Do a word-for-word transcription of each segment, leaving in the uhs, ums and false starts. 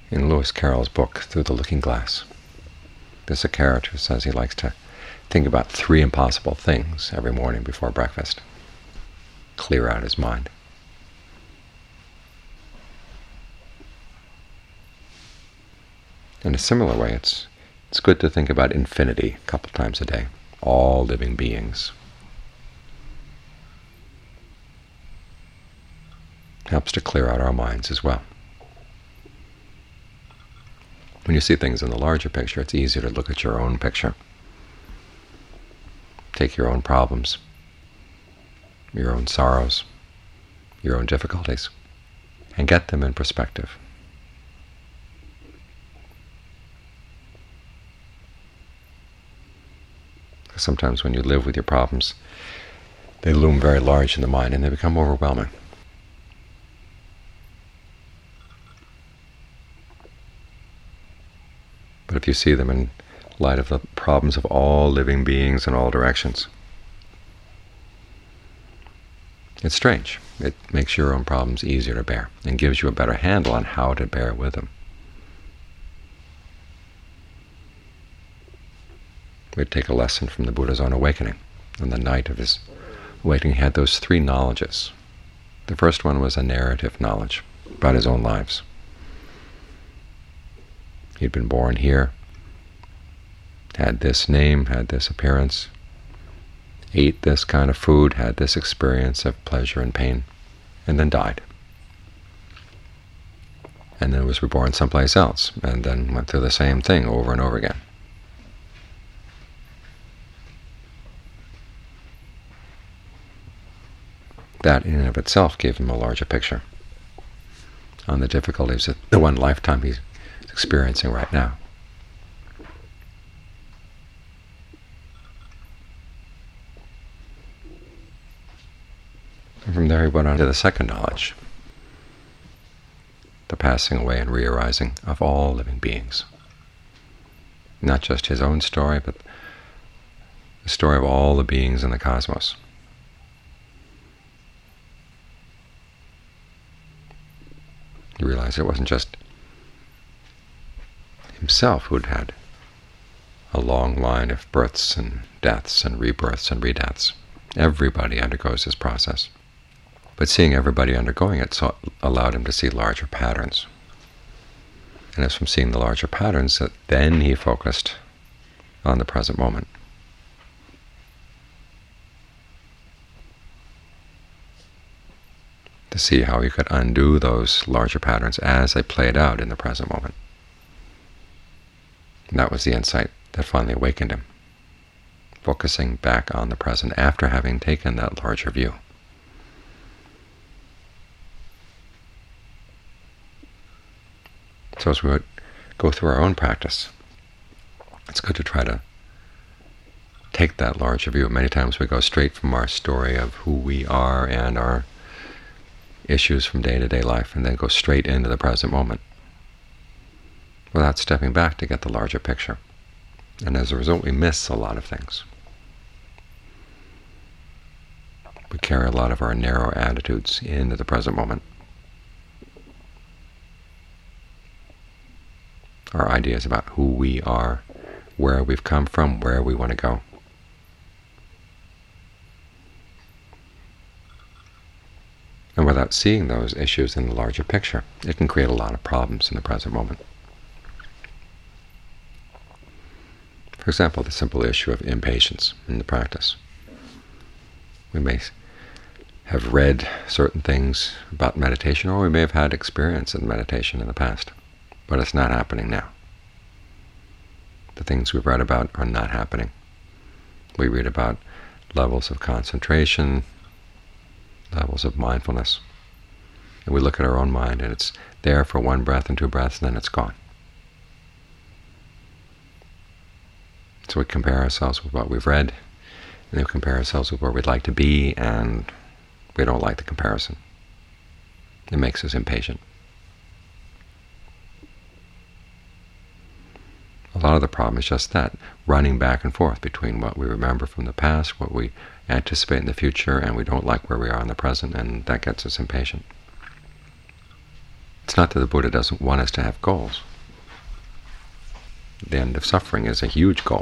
In Lewis Carroll's book, Through the Looking Glass, there's a character who says he likes to think about three impossible things every morning before breakfast, clear out his mind. In a similar way, it's it's good to think about infinity a couple times a day, all living beings. Helps to clear out our minds as well. When you see things in the larger picture, it's easier to look at your own picture. Take your own problems, your own sorrows, your own difficulties, and get them in perspective. Sometimes when you live with your problems, they loom very large in the mind and they become overwhelming. But if you see them in light of the problems of all living beings in all directions, it's strange. It makes your own problems easier to bear and gives you a better handle on how to bear with them. We'd take a lesson from the Buddha's own awakening. On the night of his awakening, he had those three knowledges. The first one was a narrative knowledge about his own lives. He'd been born here, had this name, had this appearance, ate this kind of food, had this experience of pleasure and pain, and then died. And then was reborn someplace else, and then went through the same thing over and over again. That in and of itself gave him a larger picture on the difficulties of the one lifetime he's experiencing right now. And from there he went on to the second knowledge, the passing away and re-arising of all living beings. Not just his own story, but the story of all the beings in the cosmos. He realized it wasn't just himself who'd had a long line of births and deaths and rebirths and redeaths. Everybody undergoes this process. But seeing everybody undergoing it so allowed him to see larger patterns. And it's from seeing the larger patterns that then he focused on the present moment. To see how he could undo those larger patterns as they played out in the present moment. And that was the insight that finally awakened him, focusing back on the present after having taken that larger view. So as we would go through our own practice, it's good to try to take that larger view. Many times we go straight from our story of who we are and our issues from day-to-day life, and then go straight into the present moment without stepping back to get the larger picture. And as a result, we miss a lot of things. We carry a lot of our narrow attitudes into the present moment. Our ideas about who we are, where we've come from, where we want to go. And without seeing those issues in the larger picture, it can create a lot of problems in the present moment. For example, the simple issue of impatience in the practice. We may have read certain things about meditation, or we may have had experience in meditation in the past, but it's not happening now. The things we've read about are not happening. We read about levels of concentration, levels of mindfulness, and we look at our own mind, and it's there for one breath and two breaths, and then it's gone. So we compare ourselves with what we've read, and then we compare ourselves with where we'd like to be, and we don't like the comparison. It makes us impatient. A lot of the problem is just that, running back and forth between what we remember from the past, what we anticipate in the future, and we don't like where we are in the present, and that gets us impatient. It's not that the Buddha doesn't want us to have goals. The end of suffering is a huge goal.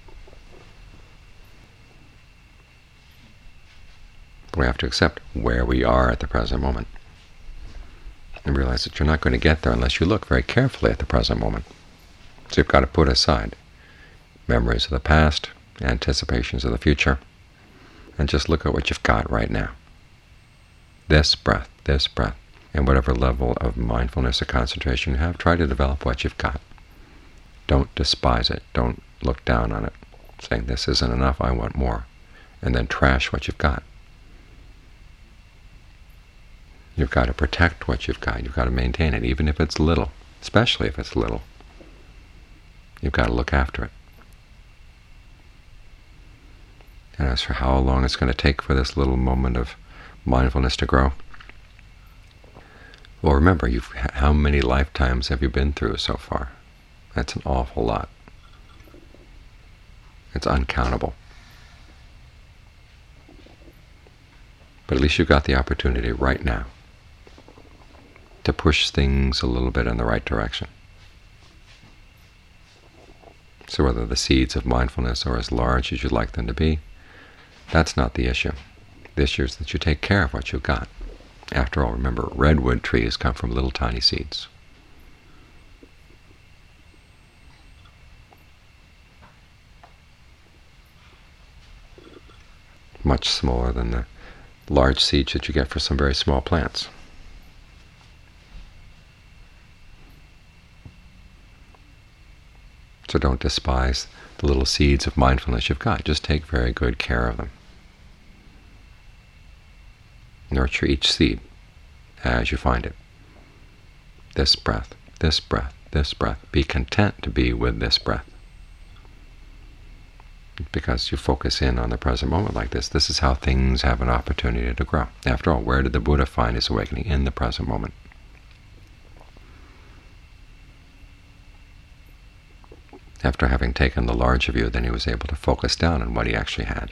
But we have to accept where we are at the present moment and realize that you're not going to get there unless you look very carefully at the present moment. So you've got to put aside memories of the past, anticipations of the future, and just look at what you've got right now. This breath, this breath, and whatever level of mindfulness or concentration you have, try to develop what you've got. Don't despise it. Don't look down on it, saying, this isn't enough, I want more, and then trash what you've got. You've got to protect what you've got. You've got to maintain it, even if it's little, especially if it's little. You've got to look after it. And as for how long it's going to take for this little moment of mindfulness to grow, well, remember, you've, how many lifetimes have you been through so far? That's an awful lot. It's uncountable. But at least you've got the opportunity right now to push things a little bit in the right direction. So whether the seeds of mindfulness are as large as you'd like them to be, that's not the issue. The issue is that you take care of what you've got. After all, remember, redwood trees come from little tiny seeds. Much smaller than the large seeds that you get for some very small plants. So don't despise the little seeds of mindfulness you've got. Just take very good care of them. Nurture each seed as you find it. This breath, this breath, this breath. Be content to be with this breath. Because you focus in on the present moment like this, this is how things have an opportunity to grow. After all, where did the Buddha find his awakening? In the present moment. After having taken the larger view, then he was able to focus down on what he actually had.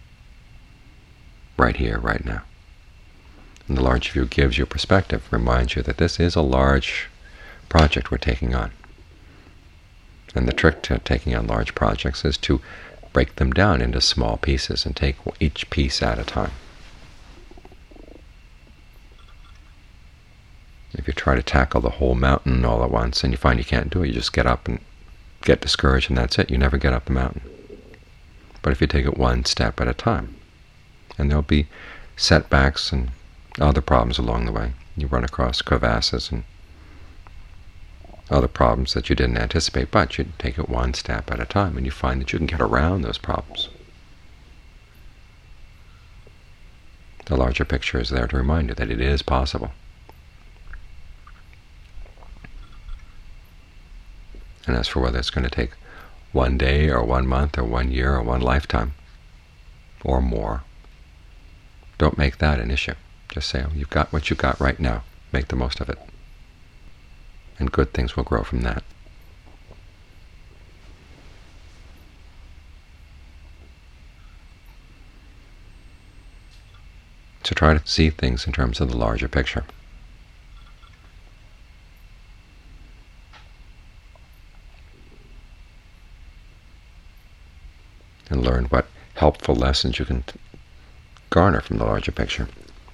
Right here, right now. And the large view gives you perspective, reminds you that this is a large project we're taking on. And the trick to taking on large projects is to break them down into small pieces and take each piece at a time. If you try to tackle the whole mountain all at once and you find you can't do it, you just get up and get discouraged, and that's it. You never get up the mountain. But if you take it one step at a time, and there'll be setbacks and other problems along the way. You run across crevasses and other problems that you didn't anticipate, but you take it one step at a time, and you find that you can get around those problems. The larger picture is there to remind you that it is possible. And as for whether it's going to take one day or one month or one year or one lifetime or more, don't make that an issue. Just say, oh, you've got what you've got right now. Make the most of it. And good things will grow from that. So try to see things in terms of the larger picture. And learn what helpful lessons you can garner from the larger picture.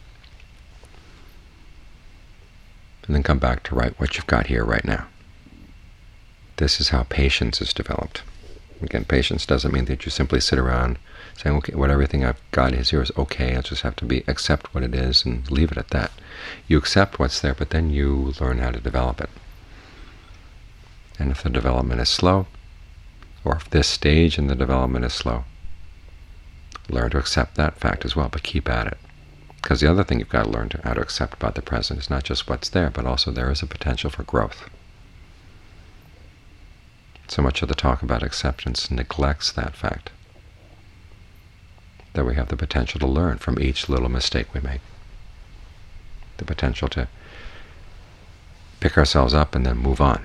And then come back to right what you've got here right now. This is how patience is developed. Again, patience doesn't mean that you simply sit around saying, okay, what everything I've got is here is okay, I just have to be accept what it is and leave it at that. You accept what's there, but then you learn how to develop it. And if the development is slow, or if this stage in the development is slow, learn to accept that fact as well, but keep at it. Because the other thing you've got to learn to, how to accept about the present is not just what's there, but also there is a potential for growth. So much of the talk about acceptance neglects that fact, that we have the potential to learn from each little mistake we make, the potential to pick ourselves up and then move on,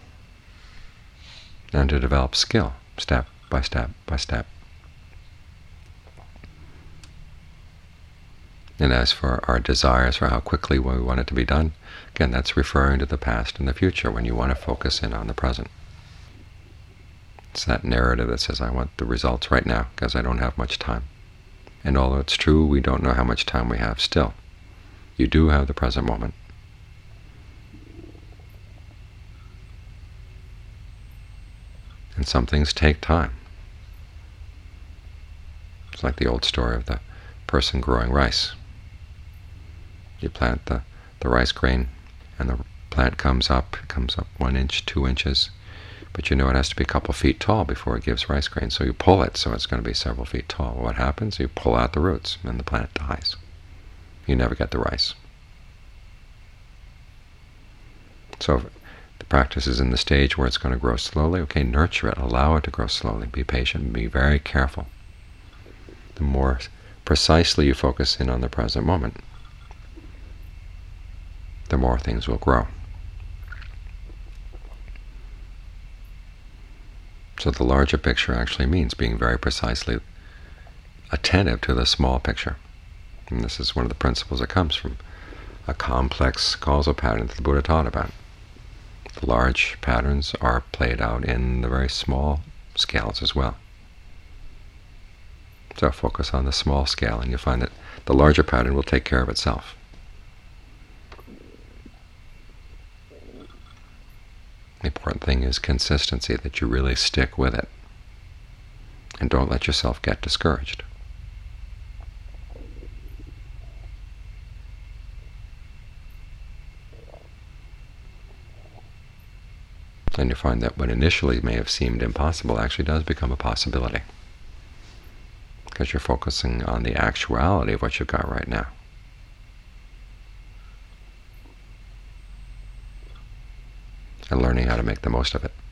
and to develop skill, step by step by step. And as for our desires for how quickly we want it to be done, again, that's referring to the past and the future when you want to focus in on the present. It's that narrative that says, I want the results right now because I don't have much time. And although it's true we don't know how much time we have still, you do have the present moment. And some things take time. It's like the old story of the person growing rice. You plant the, the rice grain, and the plant comes up, it comes up one inch, two inches, but you know it has to be a couple feet tall before it gives rice grain. So you pull it, so it's going to be several feet tall. What happens? You pull out the roots, and the plant dies. You never get the rice. So the practice is in the stage where it's going to grow slowly. Okay, nurture it, allow it to grow slowly. Be patient, and be very careful. The more precisely you focus in on the present moment, the more things will grow. So the larger picture actually means being very precisely attentive to the small picture. And this is one of the principles that comes from a complex causal pattern that the Buddha taught about. The large patterns are played out in the very small scales as well. So focus on the small scale, and you'll find that the larger pattern will take care of itself. The important thing is consistency, that you really stick with it, and don't let yourself get discouraged. And you find that what initially may have seemed impossible actually does become a possibility, because you're focusing on the actuality of what you've got right now. And learning how to make the most of it.